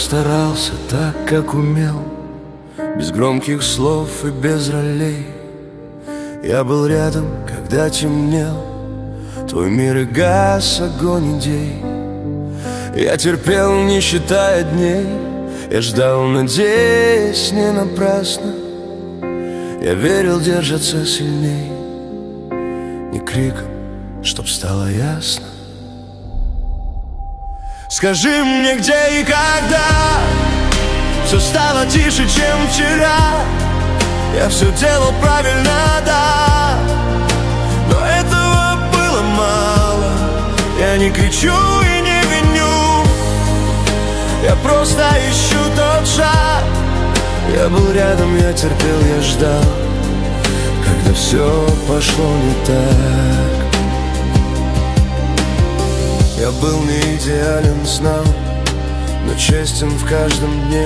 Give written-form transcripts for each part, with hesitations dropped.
старался так, как умел, без громких слов и без ролей. Я был рядом, когда темнел твой мир и гас огонь идей. Я терпел, не считая дней, я ждал, надеясь не напрасно. Я верил, держаться сильней, не криком, чтоб стало ясно. Скажи мне, где и когда все стало тише, чем вчера. Я все делал правильно, да, но этого было мало. Я не кричу и не виню, я просто ищу тот шаг. Я был рядом, я терпел, я ждал, когда все пошло не так. Я был не идеален, знал, но честен в каждом дне.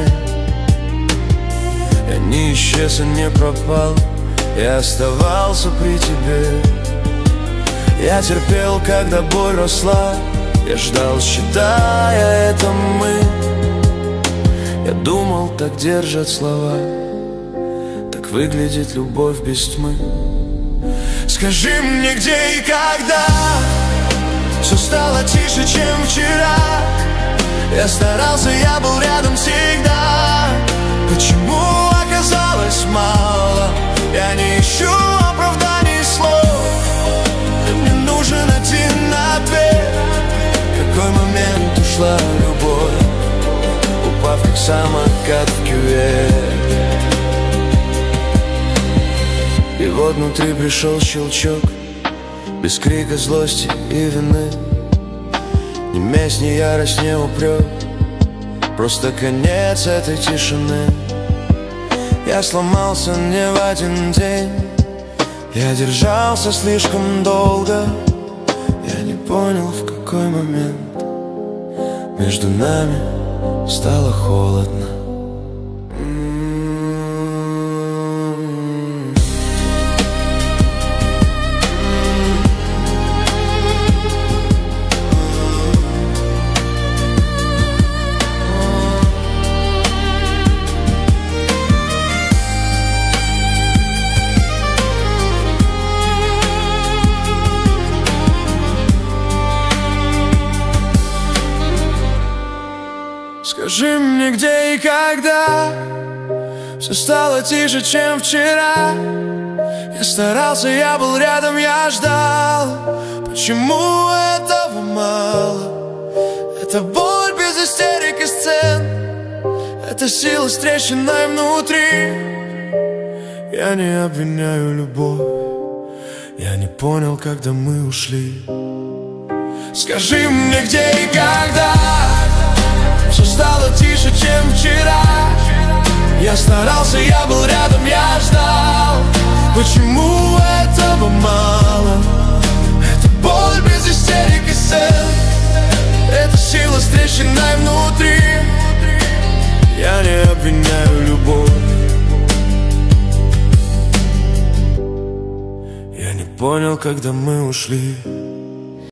Я не исчез и не пропал, я оставался при тебе. Я терпел, когда боль росла, я ждал, считая это мы. Я думал, так держат слова, так выглядит любовь без тьмы. Скажи мне, где и когда все стало тише, чем вчера. Я старался, я был рядом всегда. Почему оказалось мало? Я не ищу оправданий слов, мне нужен один ответ. В какой момент ушла любовь, упав как самокат в кювет? И вот внутри пришел щелчок, без крика злости и вины. Ни месть, ни ярость, ни упрек, просто конец этой тишины. Я сломался не в один день, я держался слишком долго. Я не понял, в какой момент между нами стало холодно. Скажи мне, где и когда все стало тише, чем вчера. Я старался, я был рядом, я ждал. Почему этого мало? Это боль без истерик и сцен, это сила с трещиной внутри. Я не обвиняю любовь, я не понял, когда мы ушли. Скажи мне, где и когда все стало тише, чем вчера. Я старался, я был рядом, я ждал. Почему этого мало? Это боль без истерик и сцен, это сила с трещиной внутри. Я не обвиняю любовь, я не понял, когда мы ушли.